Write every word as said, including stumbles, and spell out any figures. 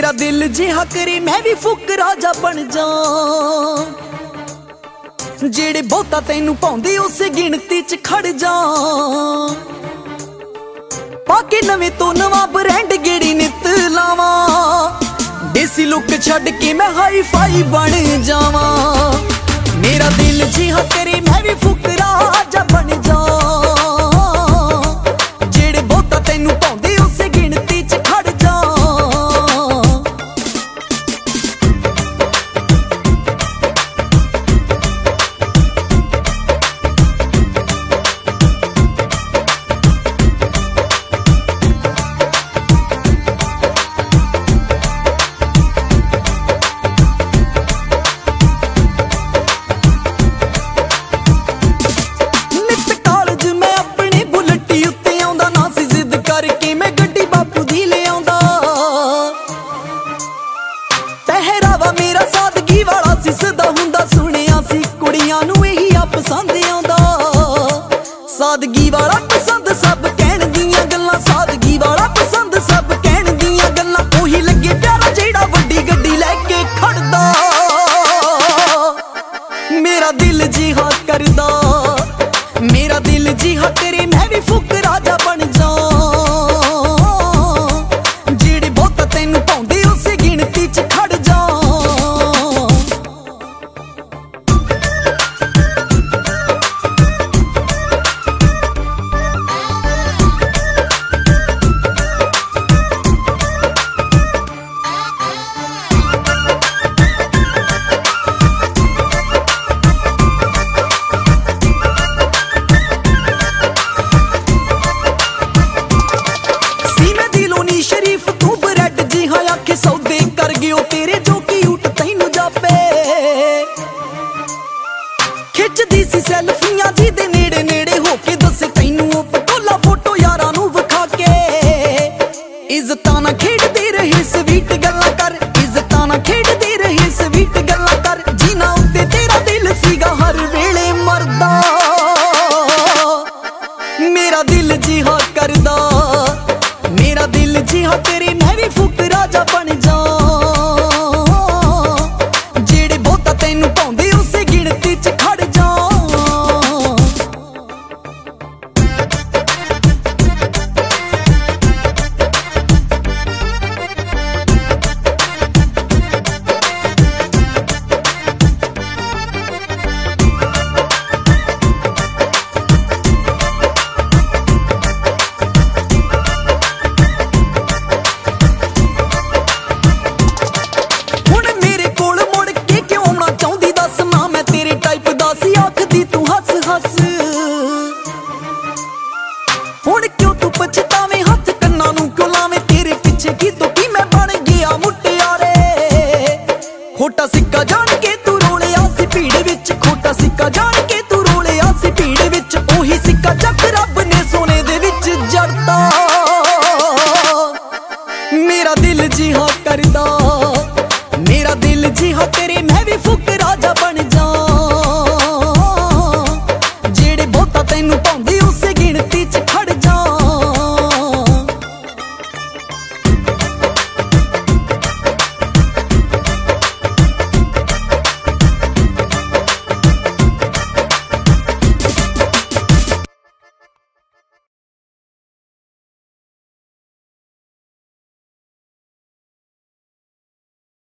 मेरा दिल जिहा करे मैं भी फुकरा जा बन जा, जेड़े बहुता तैनू पाउंदे उसे गिणती च खड़ जा। पाके नवे तो नवा ब्रांड गेड़ी नित लावा, देसी लुक छड़ के मैं हाई फाई बन जावा। मेरा दिल जिहा करे मैं भी फुकरा जा बन जा, जेड़े बहुता तैनू पाउंदे उसे गिणती च खड़ जा। पहरावा मेरा सादगी वाला सिसदा हुंदा, सुनिया सी कुड़ियां नू यही आ पसंद आउंदा। सादगी वाला पसंद सब कहण दियां गल्लां, सादगी वाला पसंद सब कहण दियां गल्लां। ओही लगे प्यारा जेड़ा वड्डी गड्डी लैके खड़दा, मेरा दिल जिहा करदा। मेरा दिल जिहा करे मैं भी फुकरा जा बन जा, जेड़े बहुत तैनू पाउंदे उसे गिणती च खड़ जा। शरीफ तू ब्रेड जिहा आखे सौदे कर गयो तेरे जो की उठ तैनू जापे। खिचदी सी सैल्फियां जी दे नेड़े नेड़े होके दसे तैनू ओ पटोला फोटो यारां नू विखा के। इज्जतां ना खेडदे रहे स्वीट गल्लां कर, इज्जतां ना खेडदे रहे स्वीट गल्लां कर। जिना उत्ते तेरा दिल सीगा हर वेले मरदा, मेरा दिल जिहा करदा। मेरा दिल जिहा तेरे मैं भी फुकरा जा बन जा, जेड़े बहुता तैनू पाउंदे उसे गिणती च खड़ जा। हुण क्यों तू पछतावे हथ कन्ना नू क्यों लावे, तेरे पिछे की तो की मैं बन गया मुटियारे। खोटा सिक्का जान के तू रोलिया सी भीड़ विच, खोटा सिक्का जान के तू रोलिया सी भीड़ विच। ओही सिक्का चक रब ने सोने दे विच जड़ता, मेरा दिल जिहा करदा। मेरा दिल जिहा तेरे मैं भी फुकरा जा बन जा, जेड़े बहुता तैनू पाउंदे